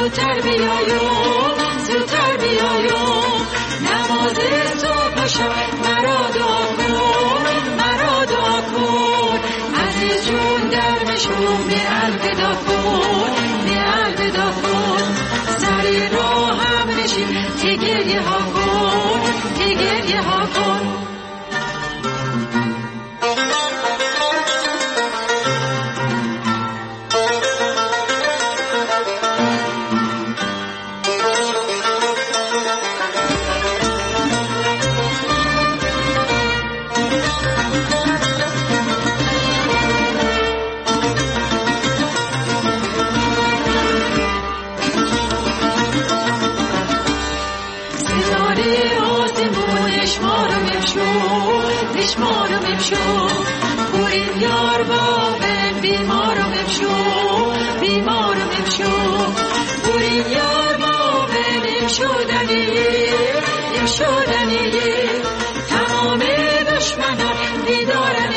زودتر بیایم زودتر بیایم نماز صبح و شب مرا دعا کن مرا دعا کن عزیز جون در نشون به الوداع کن به الوداع کن سر راه هم نشین که گریه ها کن که گریه ها کن بیمارم امشو بریم یار بابن بیمارم امشو بیمارم امشو بریم یار بابن امشودنی تمام دشمنان دیدارن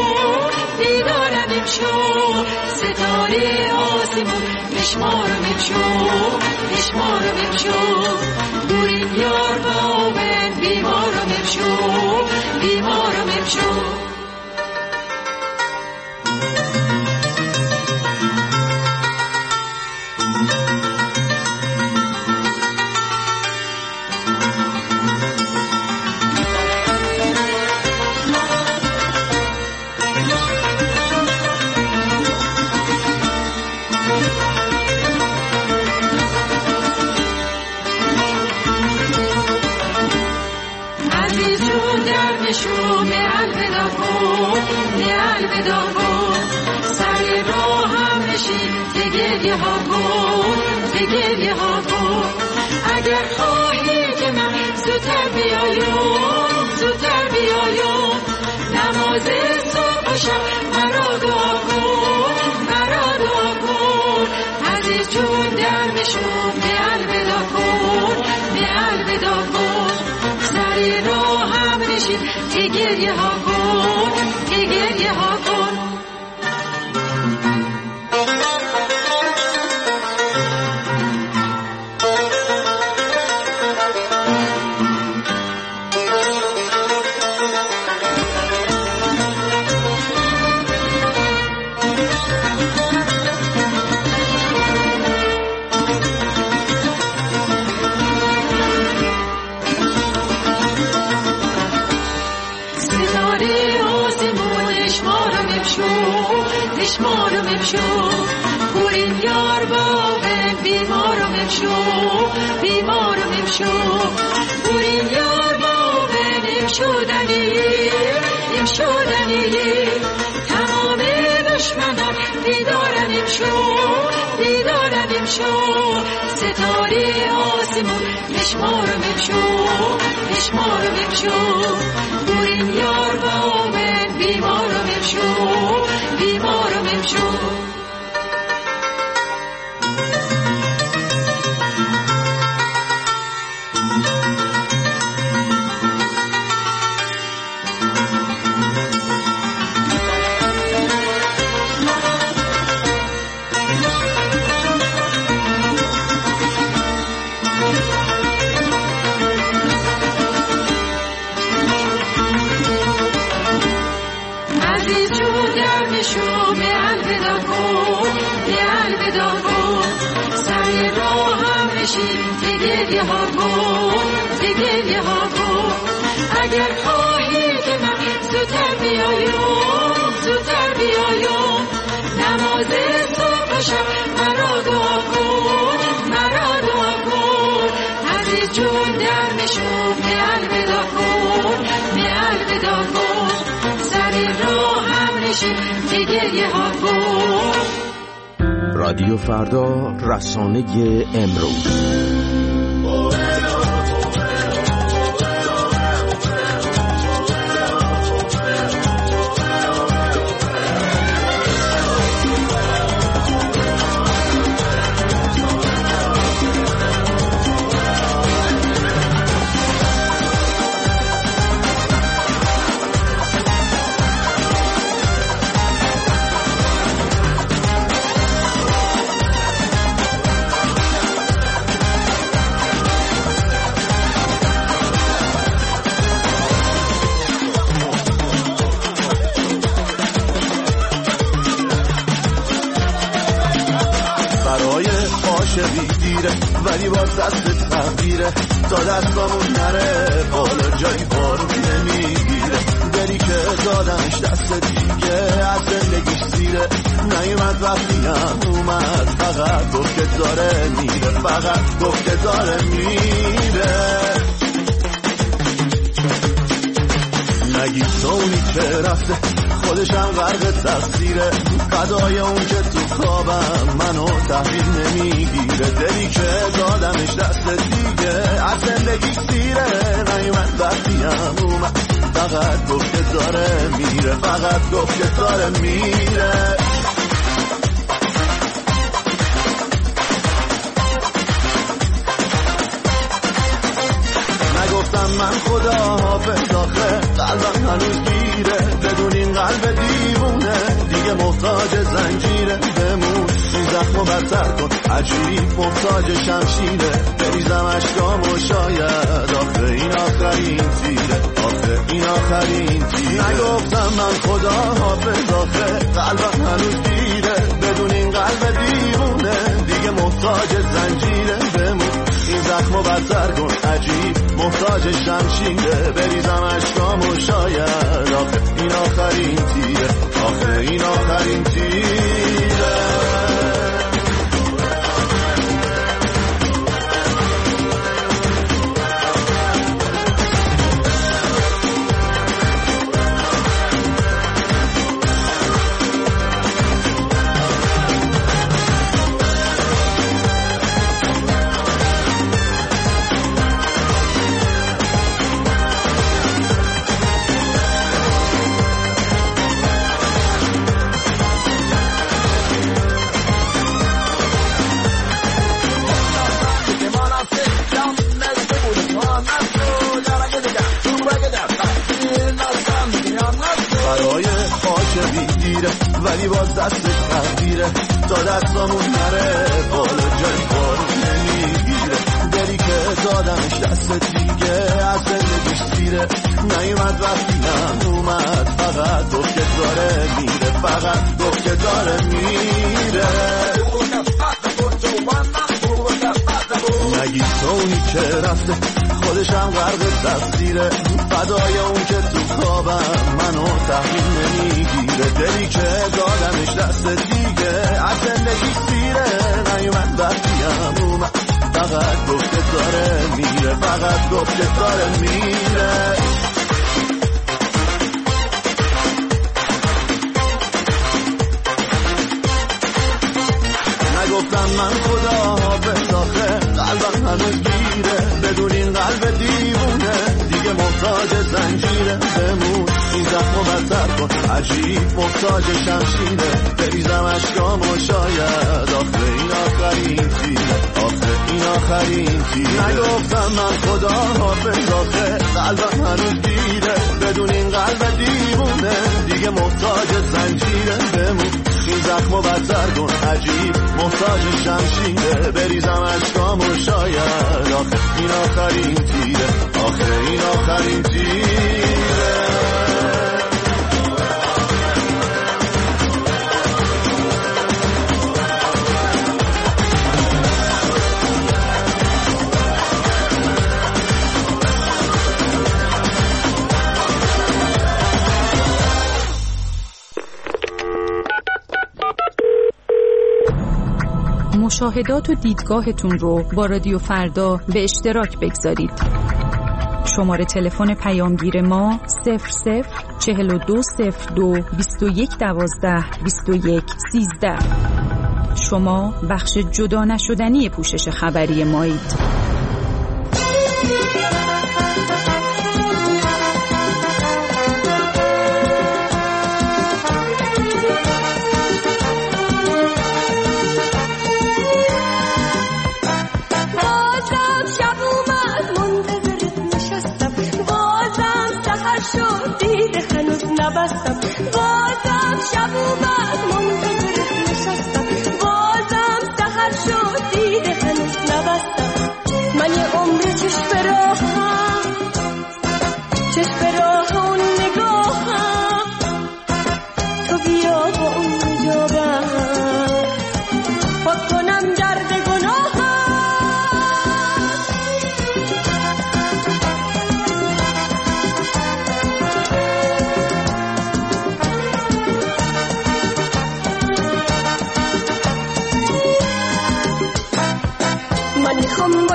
امشو ستاره آسمون بشمارم امشو بریم یار بابن بیمارم امشو گریه ها کن اگر خواهی که من زودتر بیایم نماز صبح و شب مرا دعا کن عزیز جون در نشون به الوداع کن سر راه هم نشین که گریه ها کن بیمارم امشو بریم یار بابن بیمارم امشو بریم یار بابن امشودنی تمام دشمنان دیدارن امشو ستاره آسمون بشمارم امشو بریم یار بابن بیمارم امشو گریه ها کن اگر خواهی که من زودتر بیایم نماز صبح و شب مرا دعا کن عزیز جون در نشون به الوداع کن سر راه هم نشین که گریه ها کن. رادیو فردا، رسانه امروز. عاشقی دیره ولی باز دست تغییره تا دستامون نره بالا جایی بارون نمیگیره دلی که دادمش دست دیگه از زندگیش زیره نیومد وقتی هم اومد فقط گفت که داره میره فقط گفت که داره میره نگی سونی که رفته خودشم غرق تقصیره قضای اون که تو خوابم منو تحویل نمیگیره دلی که دادمش دست دیگه از زندگی سیره نیومد وقتی هم اومد فقط گفت که داره میره فقط گفت که داره میره نگفتم من خدا حافظ آخه قلبم هنوز گیره بدون این قلب دیوونه دیگه محتاج زنجیره بمون این زخمو بدتر کن عجیب محتاج شمشیره بریزم اشکامو شاید آخه این آخرین تیره آخه این آخرین تیره نگفتم من خدا حافظ آخه قلبم هنوز گیره بدون این قلب دیوونه دیگه محتاج زنجیره بمون این زخمو بدتر کن عجیب محتاج شمشیره بریزم اشکامو شاید آخه این آخرین تیره آخه این آخرین تیره ولی باز دستش تغییره تا دستامون نره بالا جایی بارون نمیگیره دلی که دادمش دست دیگه از زندگیش سیره نیومد وقتی هم اومد فقط گفت که داره میره فقط گفت که داره میره نگی سونی که رفته خودشم غرق تقصیره فدای اون که تو خوابم منو تحویل نمیگیره دلی که دادمش دست دیگه از زندگی سیره نیومد وقتی هم اومد فقط گفت که داره میره فقط گفت که داره میره نگفتم من خدا حافظ آخه قلبم هنوز گیره بدون این قلب دیوونه دیگه محتاج زنجیره بمون این زخمو بدتر کن عجیب محتاج شمشیره بریزم اشکامو شاید آخه این آخرین تیره آخه این آخرین تیره نگفتم من خدا حافظ آخه قلبم هنوز گیره بدون این قلب دیوونه دیگه محتاج زنجیره بمون این زخمو بدتر کن عجیب محتاج شمشیره بریزم اشکامو شاید آخه این آخرین تیره آخه این آخرین تیره مشاهدات و دیدگاهتون رو با رادیو فردا به اشتراک بگذارید. شماره تلفن پیامگیر ما 004202 2112 2113. شما بخش جدا نشدنی پوشش خبری مایید. بازم شب اومد منتظرت نشستم بازم سحر شد دیده هنوز نبستم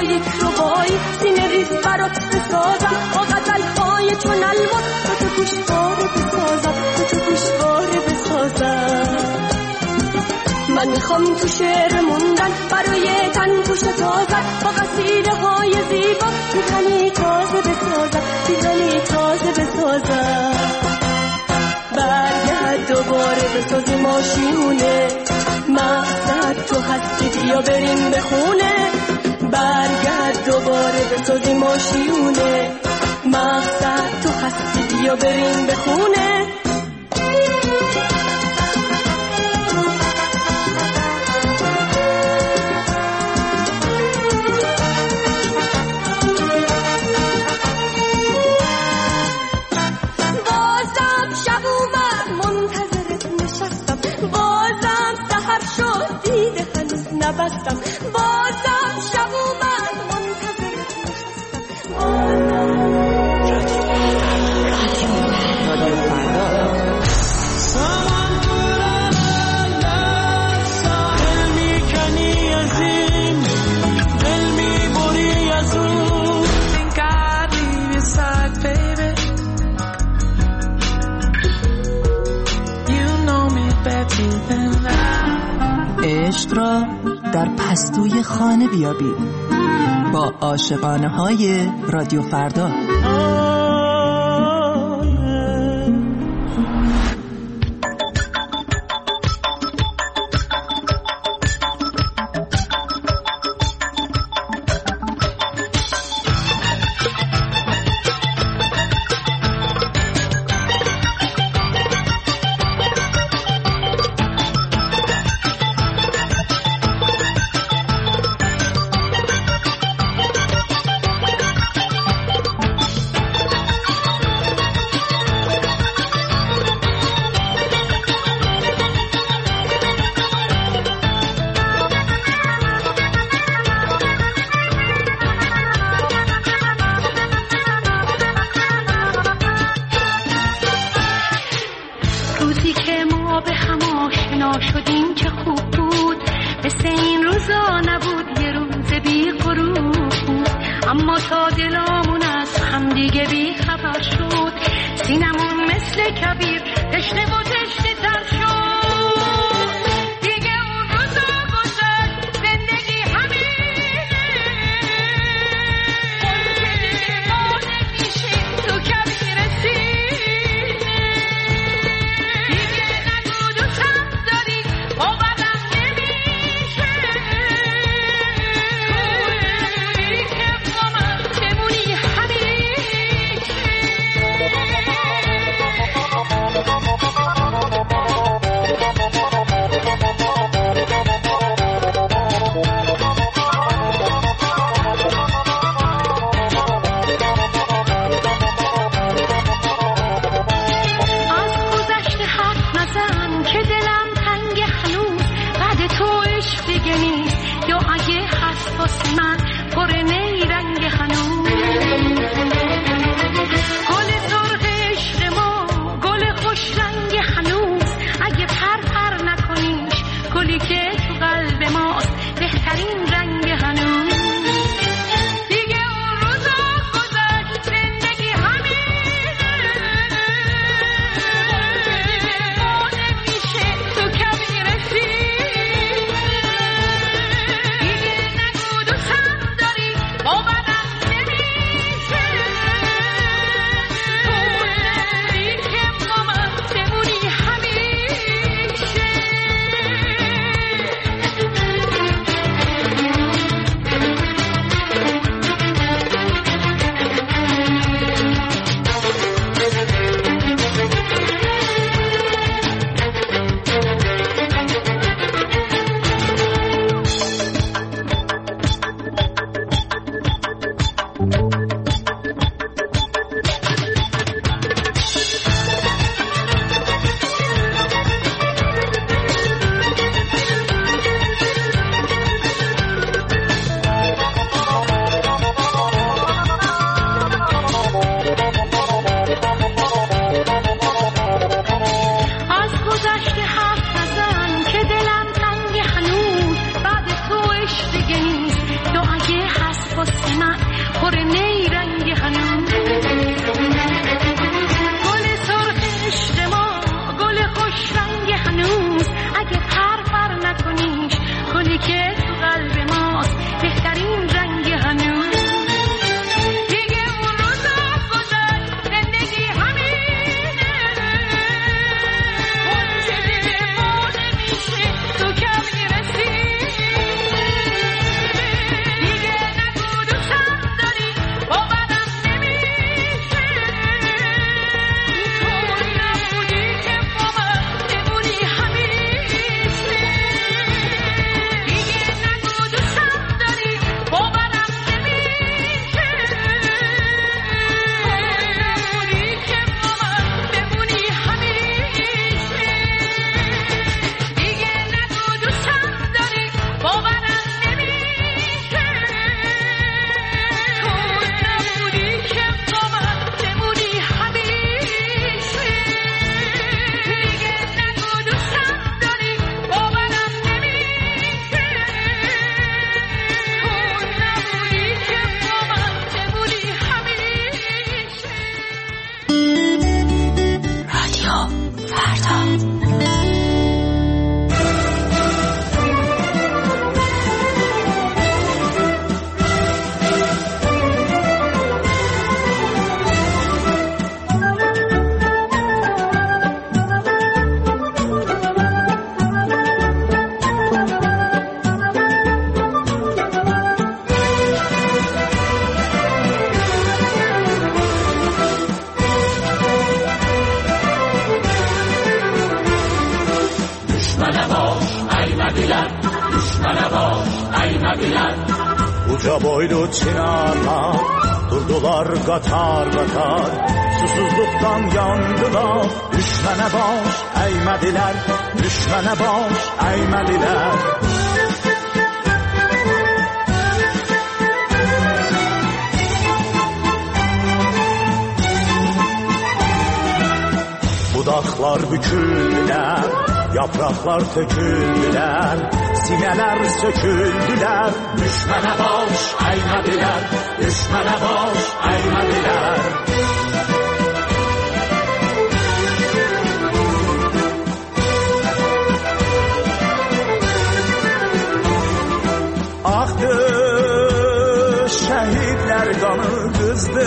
با یک ربایی سینه ریز برات بسازم با غزل‌های چون الوان تو گوشواره بسازم تو گوشواره بسازم من میخوام تو شعر موندن برای تن پوشت تازد با قصیده های زیبا میزنی تازه بسازم میزنی تازه بسازم برگرد دوباره بسازی ماشیونه مقصد تو هستی بیا بریم به خونه برگرد دوباره بسازی ماشیونه مقصد تو هستی بیا بریم به خونه نبستم بازم شب اومد منتظر دل میکنی از این دل میبری از اون Think I'd leave your side baby You know me better than I عشق را در پستوی خانه بیابید با عاشقانه های رادیو فردا. Uca boylu çınarlar durdular qatar qatar, susuzluqdan yandılar. Düşmənə baş əymədilər, düşmənə baş əymədilər. Budaqlar büküldülər, yapraklar töküldülər, sinələr söküldülər. Düşmənə baş əymədilər, düşmənə baş əymədilər. Axdı şəhidlər qanı qızdı,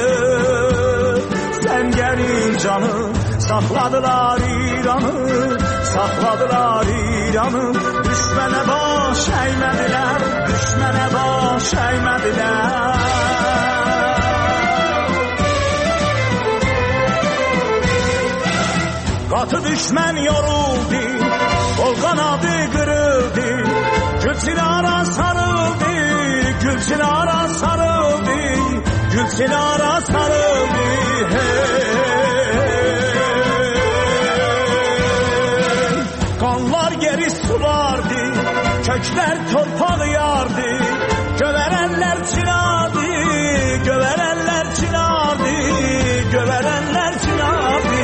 səngərin canı. Sakladılar İran'ı, sakladılar İran'ı. Düşmene baş eğmediler, düşmene baş eğmediler. Katı düşmen yoruldu, kol kanadı kırıldı. Gülçinara sarıldı, Gülçinara sarıldı, Gülçinara sarıldı. Kanlar geri sulardı, kökler torpağı yardı. Göverenler çınardı, göverenler çınardı, göverenler çınardı.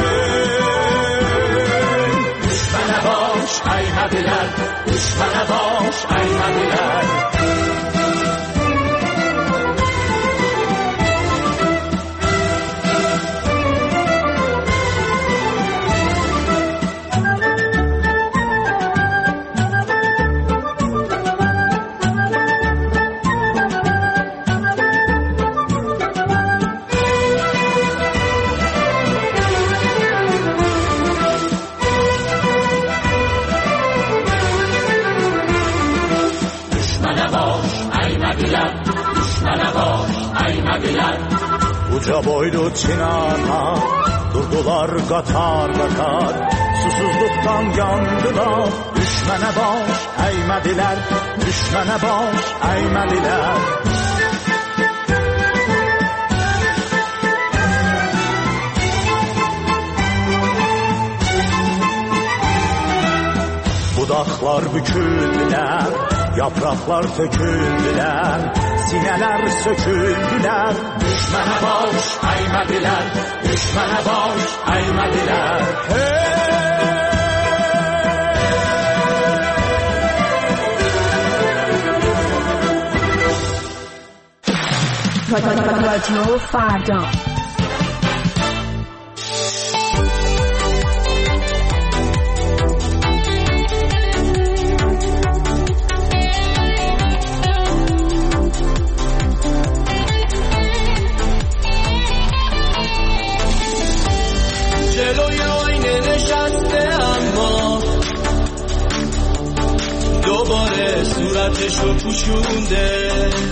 Düşmene baş eğmediler, düşmene baş eğmediler. Uca boylu çınarlar durdular qatar qatar, susuzluqdan yandılar. Düşmənə baş əymədilər, düşmənə baş əymədilər. Budaqlar büküldülər, yapraklar töküldülər, sinələr söküldülər. Düşmənə baş əymədilər, düşmənə baş əymədilər. رادیو فردا. جلوی آینه نشسته اما دوباره صورتشو پوشونده،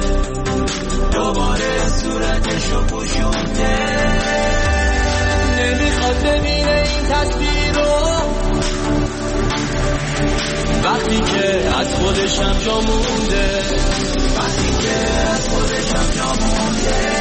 دوباره صورتشو پوشونده. نمیخواد ببینه این تصویر رو وقتی که از خودشم جا مونده، وقتی که از خودشم جا مونده.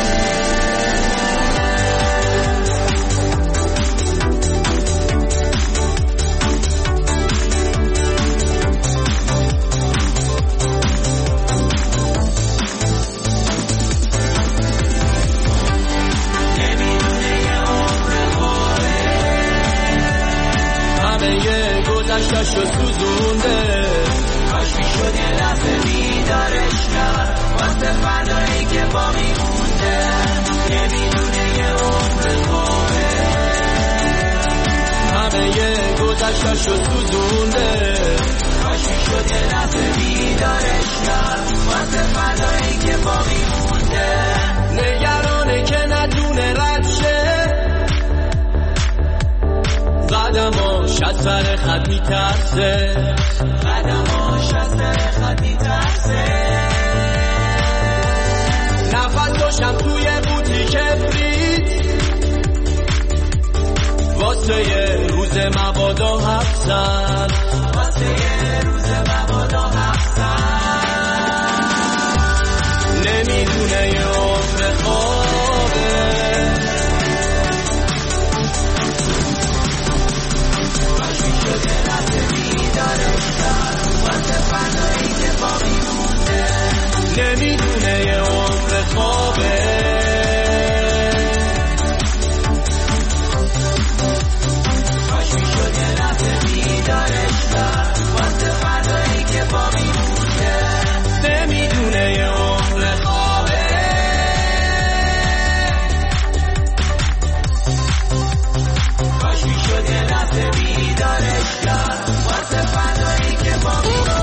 گذشتشو سوزونده، کاش میشد یه لحظه بیدارش کرد واسه فردایی که باقی مونده. نمیدونه یه عمر خوبه، همه گذشتشو سوزونده، کاش میشد یه لحظه بیدارش کرد واسه فردایی که باقی مونده. نگرانه که ندونه رد شه، قدماش از سر خط میترسه، قدماش از سر خط میترسه. نفساشم توی قوطی کبریت واسه یه روز مبادا حبسن، واسه خوابه. کاش میشد یه لحظه بیدارش کرد واسه فردایی که با میمونه نمیدونه یه عمر خوابه. کاش میشد یه لحظه بیدارش کرد واسه فردایی که با میمونه.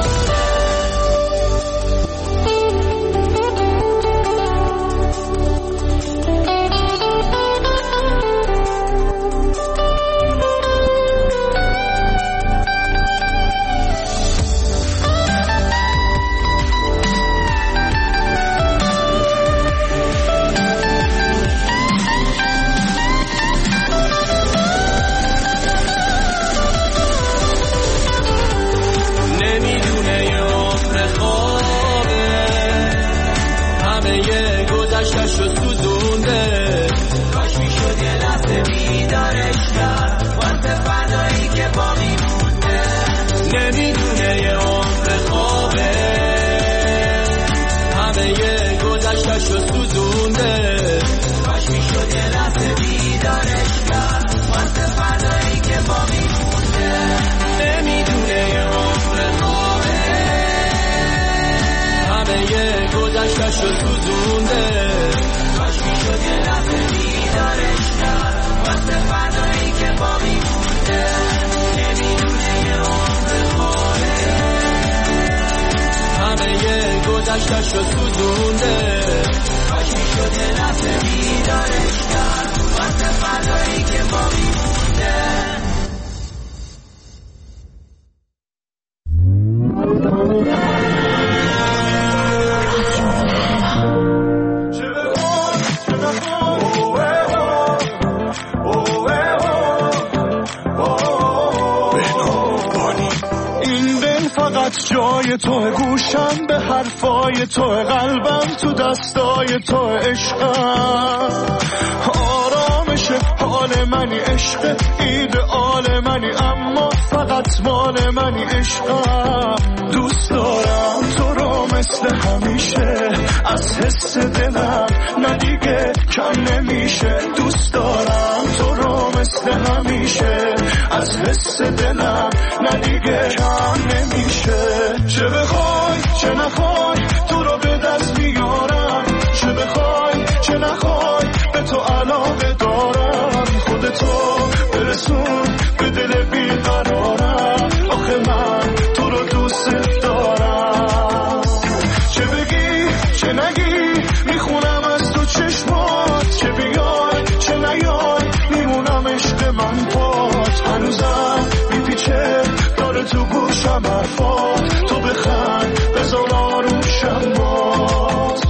گذشتش رو سوزونده. کاش میشد یه لحظه بیدارش کرد واسه فردایی که با میمونده. جای تو گوشم به حرفای تو قلبم تو دستای تو عشقم آرامش حال منی عشق ایدئال منی اما فقط مال منی عشقم دوست دارم تو رو مثل همیشه از حس دلم نه دیگه کم نمیشه دوست دارم تو رو مثل همیشه از حس دلم نه دیگه کم نمیشه چه بخوای چه نخوای تو رو به دست میارم چه بخوای چه نخوای به تو علاقه دارم خودتو برسون به دل بیقرارم آخه من تو رو دوست دارم چه بگی چه نگی میخونم از تو چشمات چه بیای چه نیای میمونم عشق من پات هنوزم میپیچه داره تو گوشم حرفات تو بخند بذار آروشم باز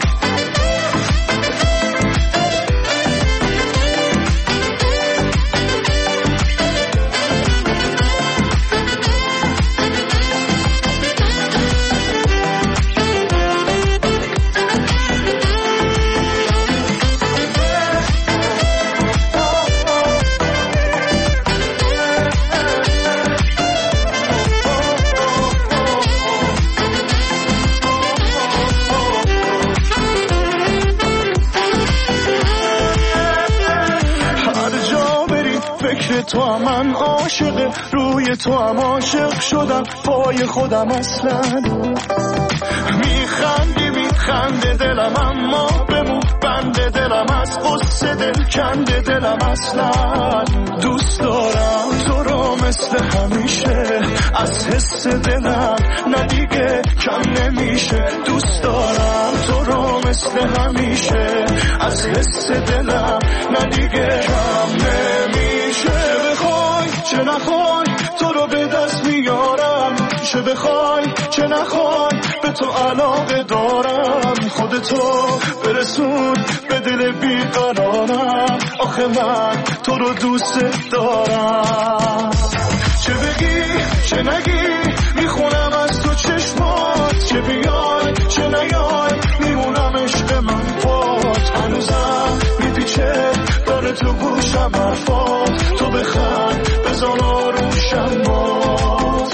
تو هم من عاشق روی تو هم عاشق شدم پای خودم اصلا میخنده دلم اما بمون بنده دلم از قصه دل کنده دلم اصلا دوست دارم تو رو مثل همیشه از حس دلم نه دیگه کم نمیشه دوست دارم تو رو مثل همیشه از حس دلم نه دیگه کم نمیشه چه نخوای تو رو به دست میارم چه بخوای چه نخوای به تو علاقه دارم خودتو برسون به دل بیقرارم آخه من تو رو دوست دارم چه بگی چه نگی میخونم از تو چشمات چه بیای چه نیای میمونم عشق من پات هنوزم میپیچه داره تو گوشم حرفات تو بخند بزن آروشم باز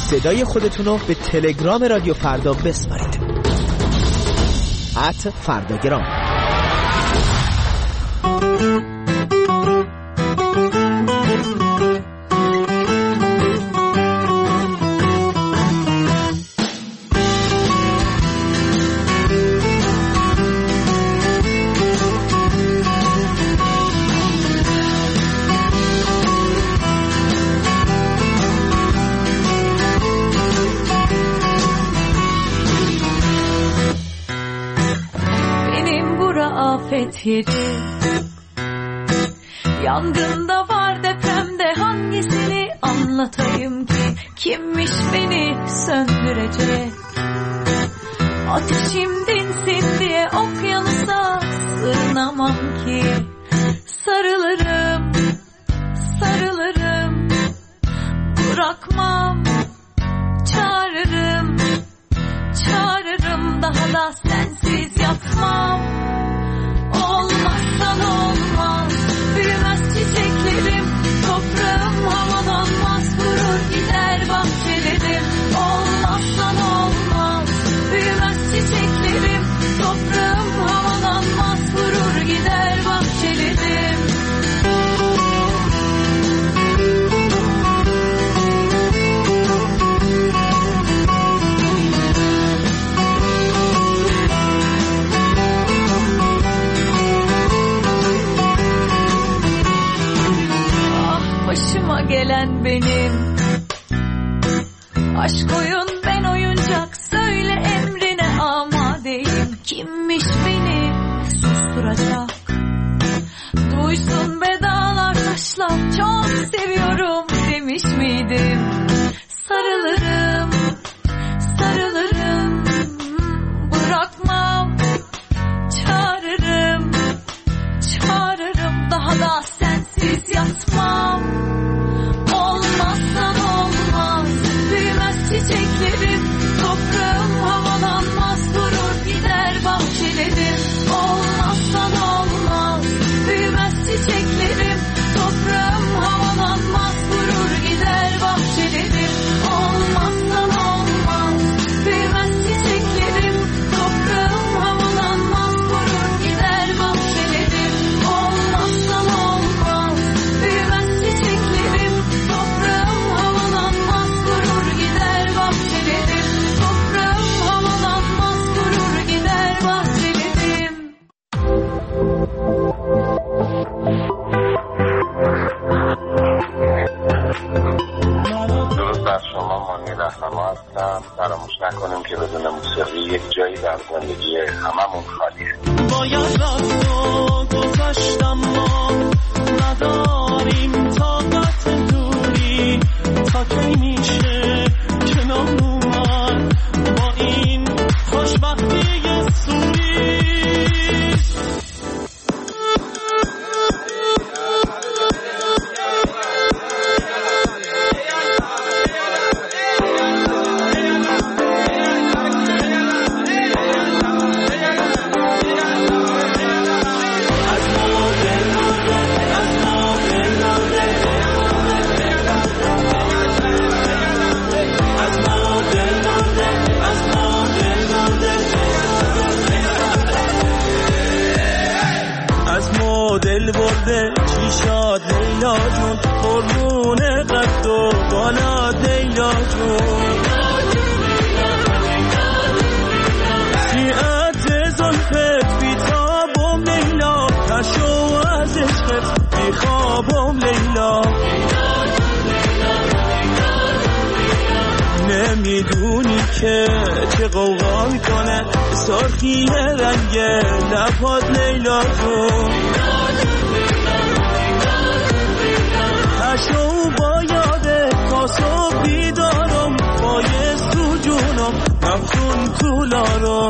صدای خودتون رو به تلگرام رادیو فردا بسپارید. @فرداگرام. Yangında var depremde hangisini anlatayım ki? Kimmiş beni söndürecek? Ateşim dinsin diye okyanusa sığınamam ki. Sarılırım, sarılırım, bırakmam. Çağırırım, çağırırım, daha da sensiz yatmam. Olmazsan olmaz, büyümez çiçeklerim, toprağım havalanmaz, vurur gider bahçelerim. Olmazsan olmaz, büyümez çiçeklerim, toprağım havalanmaz, vurur gider bahçelerim. Başıma gelen benim, aşk oyun ben oyuncak, söyle emrine amadeyim. Kimmiş beni susturacak? Duysun be dağlar taşlar, çok seviyorum demiş miydim? Sarılırım, sarılırım, bırakmam. Çağırırım, çağırırım, daha da sensiz yatmam. Olmazsan olmaz, büyümez çiçeklerim, toprağım havalanmaz, vurur gider bahçelerim. Olmazsan olmaz, büyümez çiçeklerim, toprağım havalanmaz, vurur gider bahçelerim. Olmazsan olmaz, büyümez çiçeklerim, toprağım havalanmaz, vurur gider bahçelerim. Olmazsan olmaz, büyümez çiçeklerim, toprağım havalanmaz, vurur gider bahçelerim. Toprağım havalanmaz, vurur gider bahçelerim. درود بر شما، مانی رهنما هستم. فراموش نکنیم که بدون موسیقی یک جایی در زندگی هممون خالیه. باید رفت و گذشتم، ما نداریم طاقت دوری، تا کی میشه کنار اومد با این خوشبختی سوری. دل برده چی شاد لیلا جون، قربون قد و بالا لیلا جون. سیعت زلفت بیتابم لیلا، تشو از عشقت بیخوابم لیلا. نمیدونی که چه قوقا میکنه سرخی رنگ لبات لیلا جون. تشو با یاده تا صبح بیدارم، بایست تو جونم مفتون تو لارم.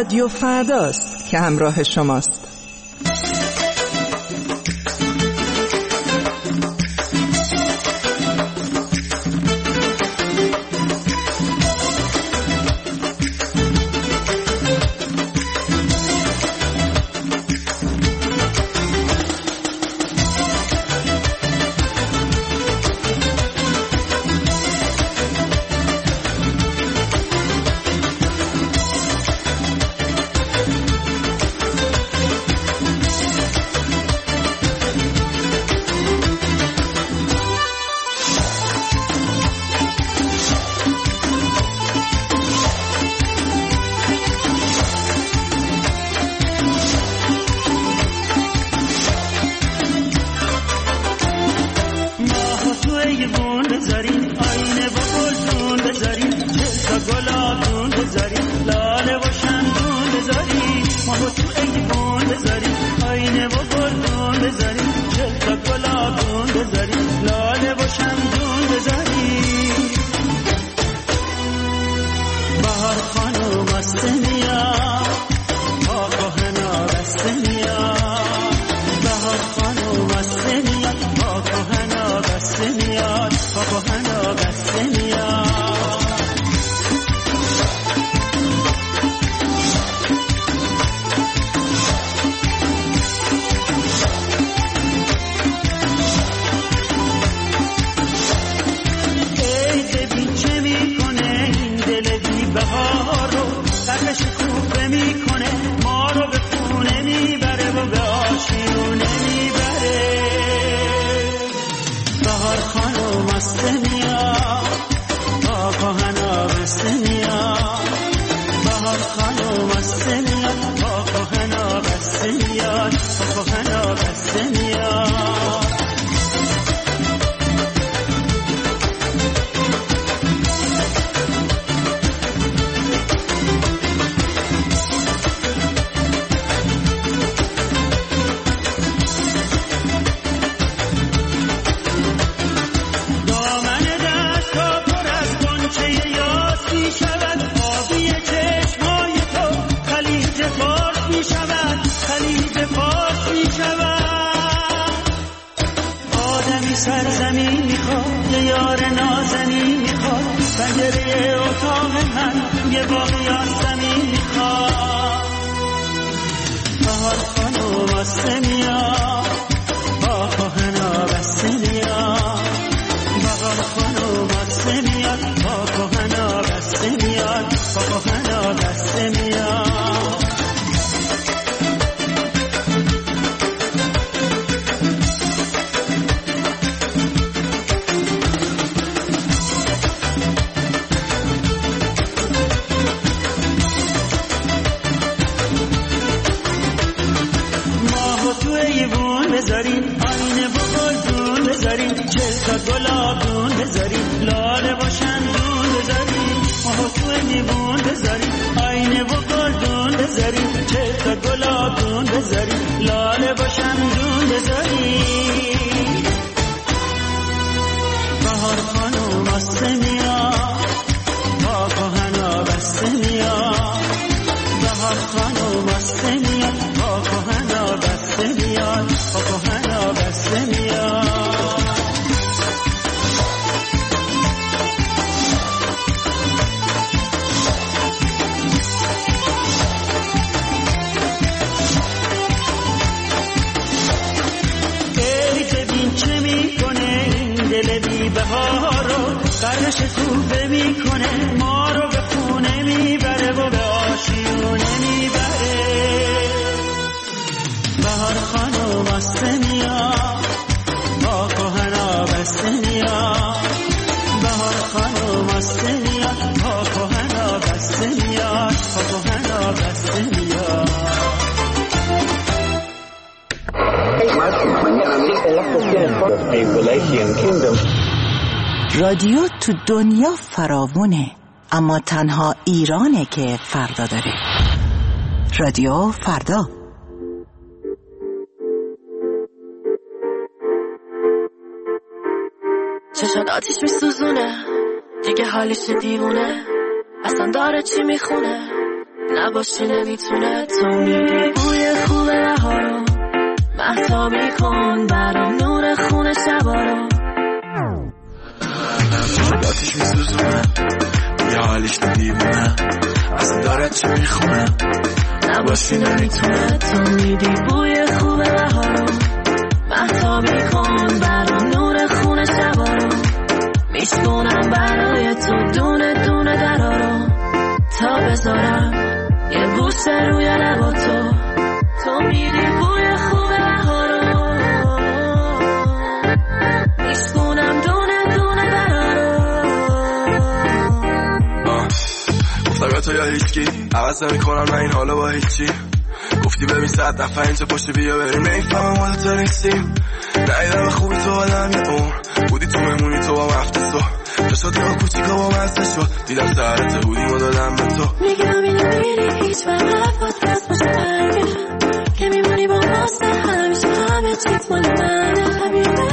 رادیو فرداست که همراه شماست. سرزمین میخواد یه یار نازنین میخواد پنجره اتاق من یه باغی آسمین میخواد بهار خانم آسته میاد با کهنا بسته میاد بهار خانم آسته میاد با کهنا بسته میاد با کهنا بسته میاد بذارین آینه و گلدون بذارین 40 تا گلابون بذارین لاله و شمدون بذارین ماهو تو لیوون بذارین آینه و گلدون بذارین 40 تا گلابون بذارین لاله و شمدون بذارین بهار خانم آسته میاد با کهنا بسته میاد بهار خانم آسته میاد با کهنا بسته میاد با کهنا بسته میاد ای ببین چه میکنه این دل بی بهارو قرش کوبه میکنه ما رو به خونه میبره و به آشیونه میبره بهار خانم آسته میاد با کهنا بسته میاد بهار خانم آسته میاد با کهنا بسته میاد با کهنا بسته میاد رادیو تو دنیا فراوونه، اما تنها ایرانه که فردا داره. رادیو فردا. چشات آتیش میسوزونه دیگه حالیش دیوونه اصلا داره چی میخونه نباشی نمیتونه تو میدی بوی خوب بهارو مهتابی کن برام نور خون شبارو آتیش میسوزونه یه حالیش ندیمونه اصلا داره چی میخونه نباشی نمیتونه تو میدی بوی خوب بهارو مهتابی کن برام نور خون شبارو میشکنم برای تو دونه دونه درارو تا بذارم یه بوسه روی لبا تو میدی بوی خوب بهارو میشکنم دونه دونه درارو گفتم تو یا هیچکی عوض نمی کنم من این حالا با هیچی گفتی ببین 100 دفعه اینجا پشت بیا بریم نمیفهمم حالا تا نیستیم نایدم خوبی تو آدم یه عمر بودی تو مهمونی تو با مفتسو جشات نگاه کوچیکا با مزده شد دیدم سرت بودیم و دادم به تو میگم اینو میری هیچ وقت حرفات دست باشه برگه که میمونی با ماسته همیشه همه چیت مال منه حبیبه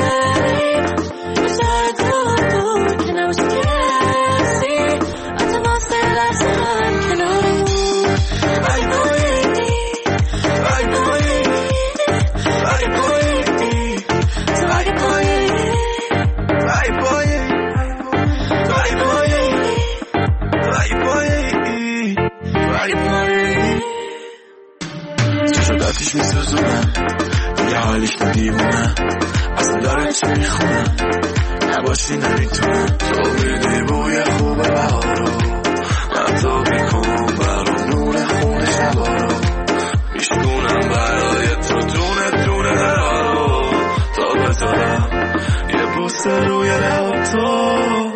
بشار تو که نباشه کسی حتی واسه لحظه کنارمون ای بایی ای بایی ای بایی تو اگه پایی ای بایی ای بایی ای بایی ای بایی چشم آتیش میسوزونه یه حالیش ندیمونه اصلا داره چی میخونه نباشی نمیتونه تو میدی بوی خوب بهارو مهتابی کن برام نور خون شبارو میشکنم برای تو دونه دونه درارو تا بذارم یه بوسه روی لب تو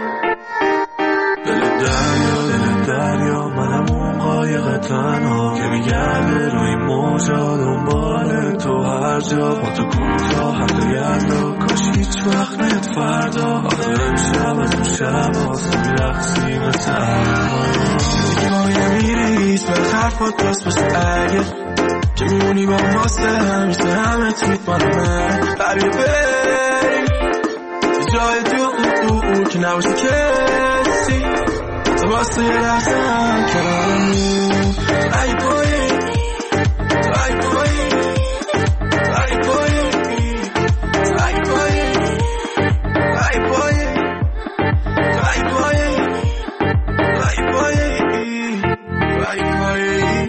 دل دریا منم اون قایق تنها که میگرده روی موجا دنبال تو هر جا با تو کجا حد یزدا کاش هیچ وقت نت فردا آخه امشب از اون شب آسا میرقصیم تنها دیگه میریز به حرفات دست باشه اگه که میمونی با ماسته همیشه همه تیت مال من قریبه بریم جای تو که نباشه کسی تو واسه یه لحظه هم کنارمون ای بایی ای بایی ای بایی ای بایی ای بایی ای بایی ای بایی ای بایی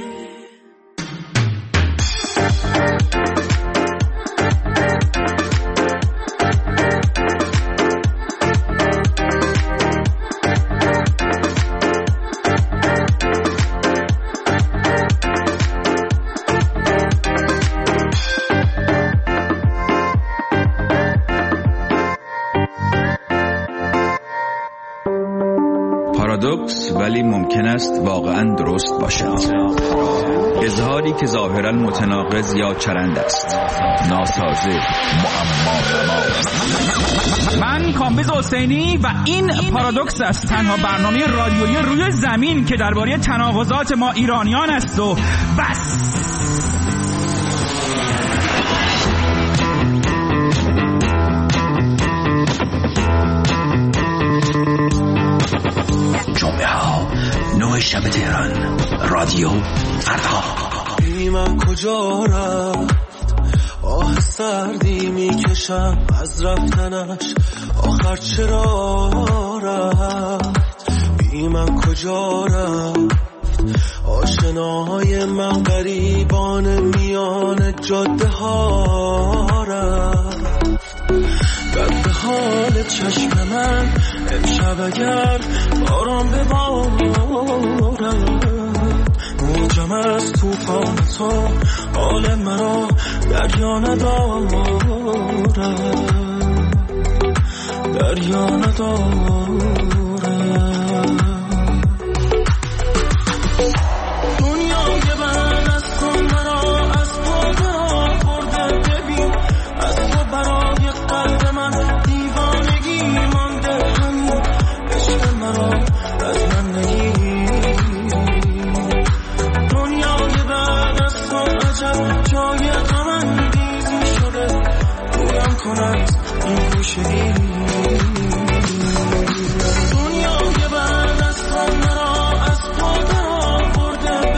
پارادوکس ولی ممکن است واقعا درست باشد. اظهاری که ظاهرا متناقض یا چرند است، ناسازه، معما. من کامبیز حسینی و این پارادوکس است، تنها برنامه رادیویی روی زمین که درباره تناقضات ما ایرانیان است و بس. جمعه ها 9 شب تهران، رادیو فردا. بی من کجا رفت آه سردی میکشم از رفتنش آخر چرا رفت بی من کجا رفت آشناهای من غریبان میان جاده ها رفت درد حال چشم من امشب اگر باران ببارد موجم از توفان تو حال مرا دریا ندارد دریا ندارد دنیای من از تو مرا از پاده آورده ببین از تو برای قلب من دیوانگی مانده همین عشق مرا از من نگیر دنیای بعد از تو عجب جای غم دیزی شده رویم کند این گوشگی دنیای بعد از تو مرا از پاده آورده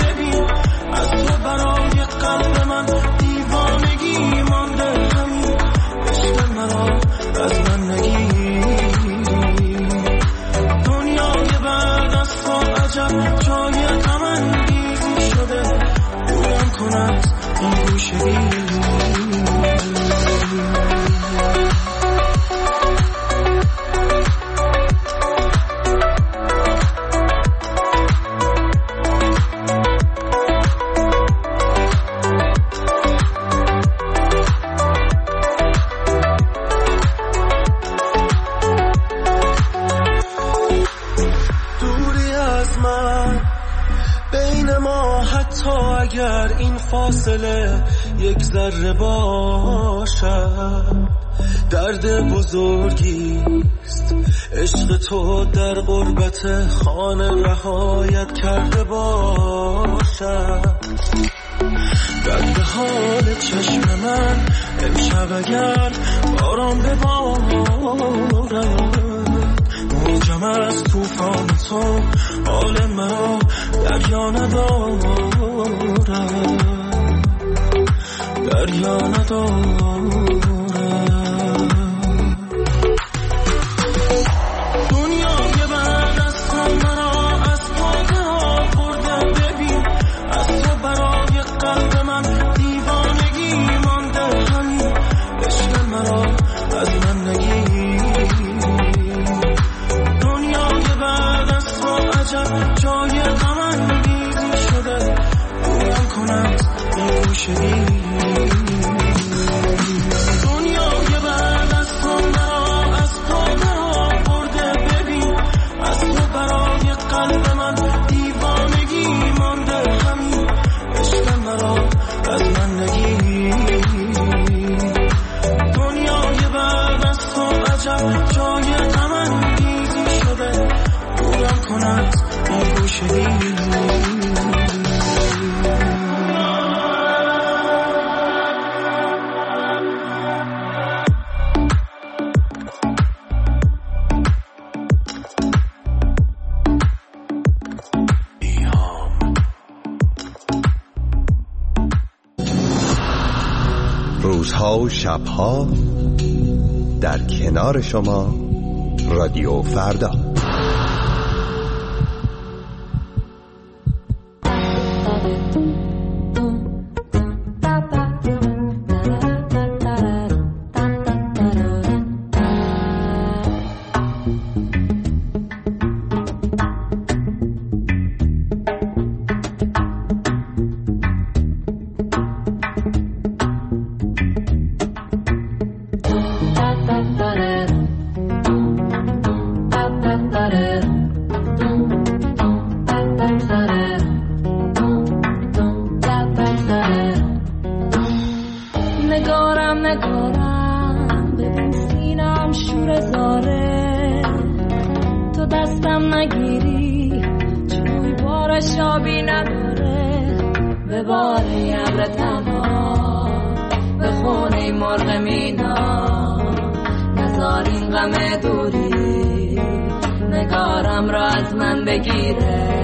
فاصله یک ذره باشد درد بزرگیست. عشق تو در غربت خانه رهایت کرده باشد. درد حال چشم من امشب اگر باران ببارد، موجم از توفان تو حال مرا دریا ندارد، دریا ندارد. دنیای بعد از تو مرا از پاده ها برده، ببین از تو برای قلب من دیوانگی مانده، همین عشق مرا از من نگیر. دنیای بعد از تو عجب جای غم انگیزی شده، گویم کند این گوشگی. دنیای بعد از تو مرا از پاده ها برده، ببین از تو برای قلب من دیوانگی مانده، همین عشق مرا از من نگیر. دنیای بعد از تو عجب جای غم انگیزی شده، دورم کند این گوشگی. روزها و شبها در کنار شما رادیو فردا. نگارم ببین سینم شور زاره، تو دستم نگیری چوی بارش آبی نداره. به باره ابر تنها به خونه مرغ مینا، نزار این غم دوری نگارم را از من بگیره.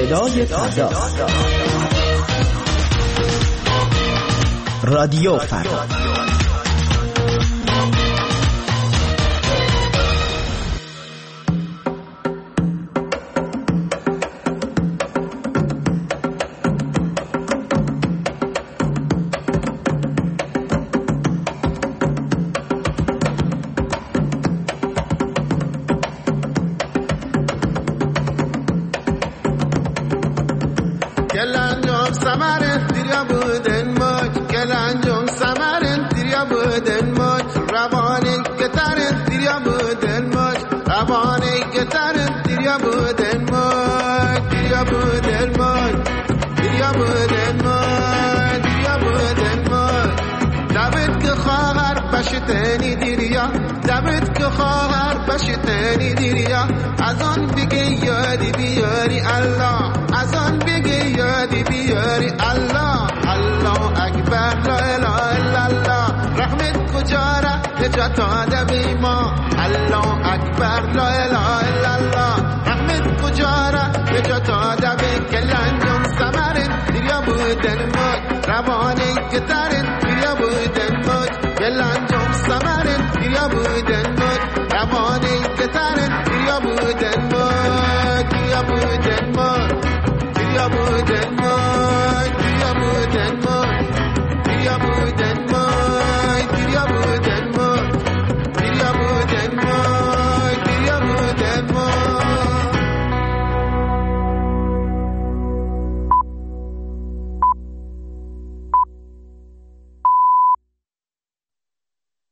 صدای فردا. رادیو فردا. بشتنی دیریا دبت که خواهر بشتنی دیریا از آن بگی یادی بیاری الله از آن بگی یادی بیاری الله الله اکبر لا اله الا الله رحمت کجا را نجات آده ما الله اکبر لا اله الا الله رحمت کجا را نجات آده کل انجام سمرن دیریا بودن مد روانی که ترن دیریا بودن مد کل انجام سمرن دیریا بودن مد روانی که ترن دیریا بودن مد دیریا بودن مد دیریا بودن مد دیریا بودن مد